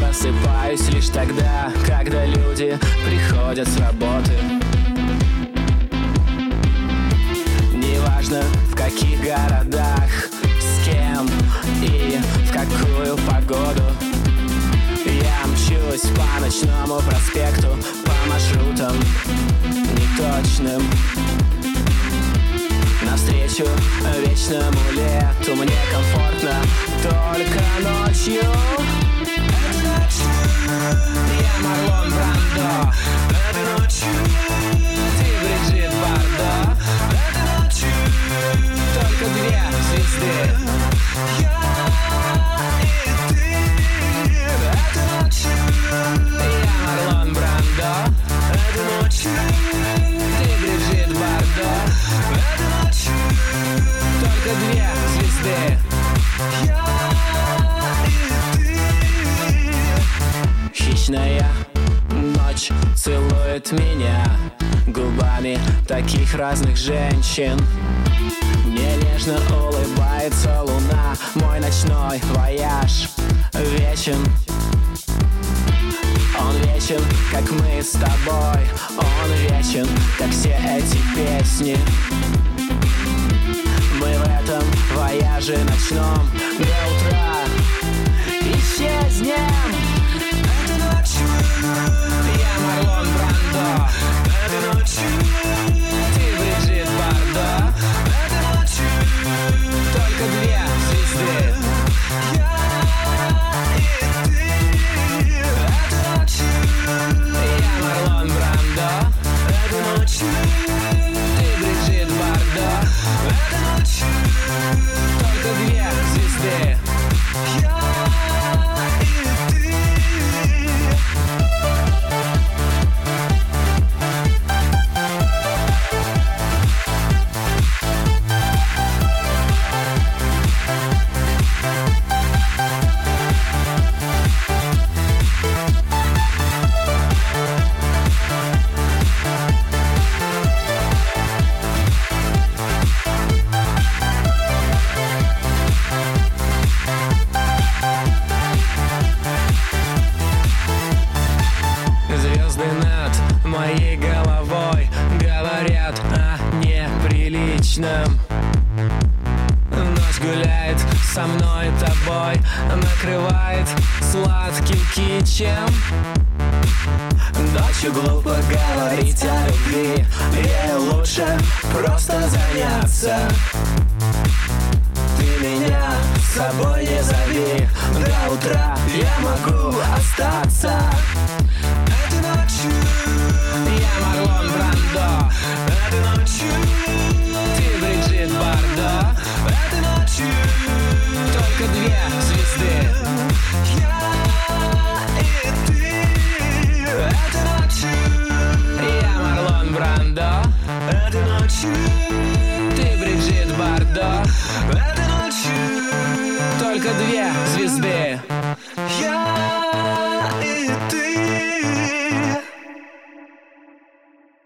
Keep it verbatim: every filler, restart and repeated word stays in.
просыпаюсь лишь тогда, когда люди приходят с работы. Неважно, в каких городах, с кем и в какую погоду. Я мчусь по ночному проспекту, по маршрутам неточным, навстречу вечному лету. Мне комфортно только ночью. Этой ночью я Марлон Брандо. Этой ночью ты Бриджит Бардо. Этой ночью только две звезды, я и ты. Этой ночью я Марлон Брандо. Этой ночью ты Бриджит Бардо. Этой ночью только две звезды, я и ты. Хищная ночь целует меня губами таких разных женщин. Мне нежно улыбается луна. Мой ночной вояж вечен. Он вечен, как мы с тобой. Он вечен, как все эти песни. Мы в этом вояже ночном до утра исчезнем. Этой ночью я Марлон Брандо. Этой ночью ты Бриджит Бардо. Этой ночью только две звезды, я и ты. Этой ночью я Марлон Брандо. Этой ночью ты Бриджит Бардо. Этой ночью только две звезды, я и ты. Звезды над моей головой говорят о неприличном. Ночь гуляет со мной, тобой накрывает сладким кичем. Ночью глупо говорить о любви, ей лучше просто заняться. Ты меня с собой не зови, до утра я могу остаться. Этой ночью я Марлон Брандо. Этой ночью ты Бриджит Бардо. Этой ночью только две звезды, я и ты. Этой ночью я Марлон Брандо. Этой ночью ты Бриджит Бардо. Этой ночью только две звезды, я